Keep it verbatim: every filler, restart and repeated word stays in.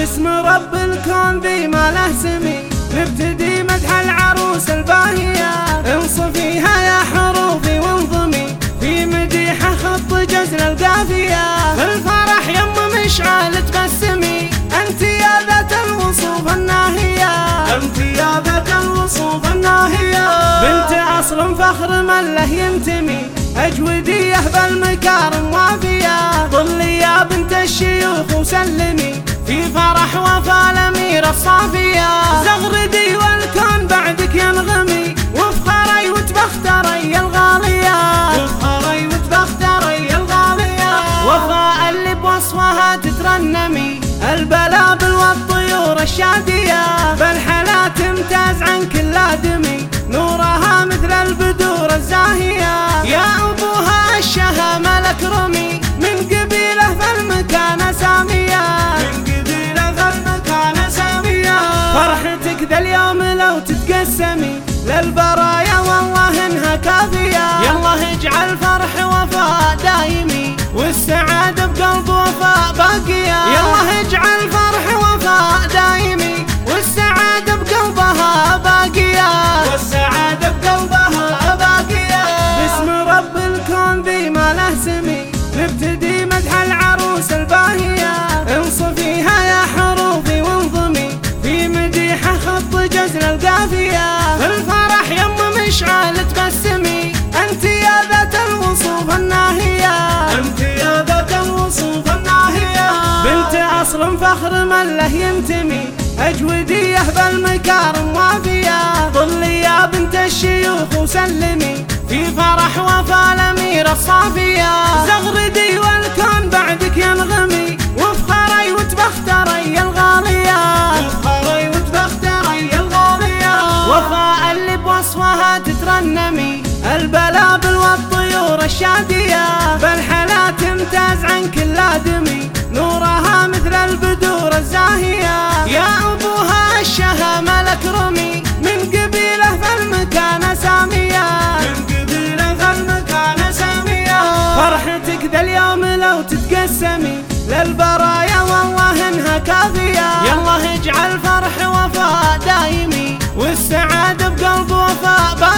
باسم رب الكون ذي ما له سمي نبتدي مدح العروس الباهية. انصفيها يا حروفي وانظمي في مديحة خط جزل القافية. في الفرح يم مشعل تبسمي انت يا ذات الوصوف الناهية. انت يا ذات الوصوف الناهية. بنت اصل فخر من له ينتمي اجودية بالمكارم وافية. ظلي يا بنت الشيوخ وسلمي في فرح وفا الاميرة الصافية. زغردي والكون بعدك ينغمي وفخري وتبختري الغالية. وفخري وتبختري الغالية. وفاء اللي بوصفها تترنمي البلابل والطيور الشادية. بالحلا تمتاز عن كل آدمي نورها مثل البدور الزاهية. يا أبوها الشها ملك رمي من قبيله في المكان سامية. من قبيله في المكان سامية. فرحتك ذا اليوم لو تتقسمي للبرايا والله انها كافية. يالله اجعل فرح وفاء دايمي والسعادة بقلب وفاء باقية. يالله اجعل فرح وفاء دايمي والسعادة بقلبها باقية. والسعادة بقلبها باقية. باسم رب الكون ذي ما له سمي نبتدي مدح العروس الباهية. انصفيها يا حروفي وانظمي في مديحة خط جزل القافية. في الفرح يم مشعل تبسمي انت يا ذات الوصوف الناهية. انت يا ذات الوصوف الناهية. بنت اصل فخر من له ينتمي اجودية بالمكارم وافية. ظلي يا بنت الشيوخ وسلمي في فرح وفا الاميرة الصافية. زغردي والكون بعدك ينغمي وفخري وتبختري الغالية. وفخري وتبختري الغالية. وفاء اللي بوصفها تترنمي البلابل والطيور الشادية. بالحلا تمتاز عن كل آدمي نورها مثل البدور الزاهية. يا أبوها الشها ملك رمي من قبيله في المكان سامية. من قبيله في المكان سامية. فرحتك ذا اليوم لو تتقسمي للبرايا والله انها كافية. يالله اجعل فرح وفاء دايمي والسعادة بقلب وفاء باقية.